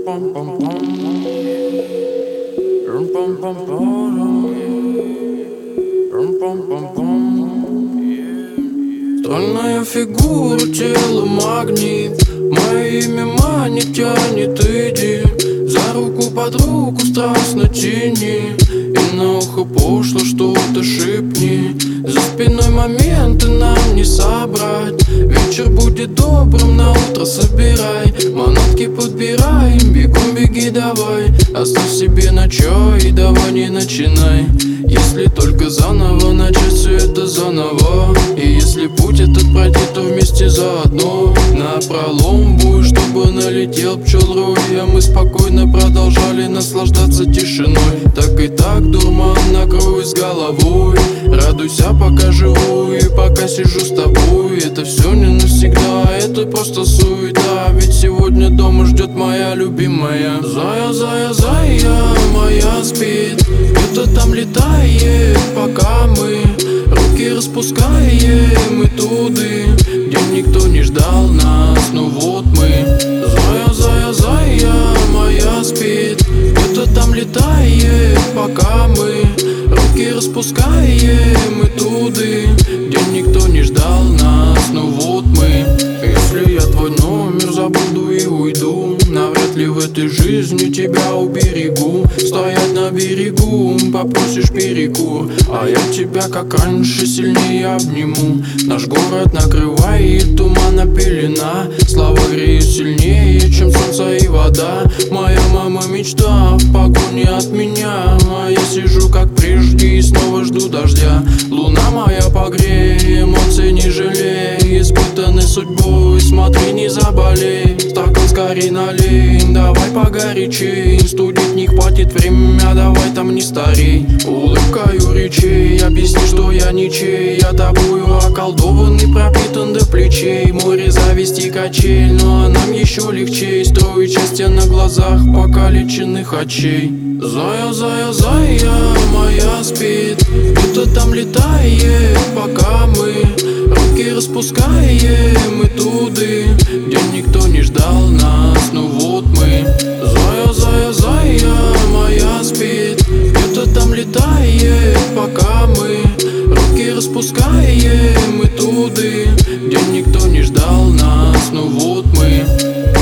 Стройная фигура, тело магнит. Мое имя манит, тянет, иди. За руку под руку страстно тяни. И на ухо пошло что-то шепни. За спиной моменты нам не собрать. Вечер будет добрым, на утро собирай. Манатки подбирай, бегом беги давай. Оставь себе на чай и давай не начинай. Если только заново начать все это заново. И если путь этот пройти, то вместе заодно. Напролом бой, чтобы налетел пчел рой. А мы спокойно продолжали наслаждаться тишиной. Так и так дурман накрой с головой. Радуйся, пока живу и пока сижу с тобой. Это все не навсегда, это просто суета. Ведь сегодня дома ждет моя любимая. Зая, зая, зая моя спит. Где-то там летает, пока мы руки распускаем и туды, где никто не ждал нас, ну вот мы. Зая, зая, зая моя спит. Где-то там летает, пока мы руки распускаем и туды, где никто не ждал нас, ну вот мы. Если я твой номер забуду и уйду, навряд ли в этой жизни тебя уберегу. Стоять на берегу, попросишь перекур, а я тебя как раньше сильнее обниму. Наш город накрывает тумана пелена. Слава греет сильнее, чем солнце и вода. Моя мама мечта в погоне от меня, а я сижу как прежде и снова жду дождя. Луна моя погрей, эмоций не жалей. Испытанный судьбой, смотри не заболей. Стакан скорей налей, давай погорячей. Студить не хватит время, давай там не старей. Улыбкою речей, объясни, что я ничей. Я тобою околдованный, пропитан до плечей. Море зависти качель, но а нам еще легче строить счастье на глазах покалеченных очей. Зая, зая, зая моя спит. Где-то там летает, пока мы руки распускаем и туды, где никто не ждал нас, ну вот мы. Зая, зая, зая моя спит. Где-то там летает, пока мы руки распускаем и туды, где никто не ждал нас, ну вот мы.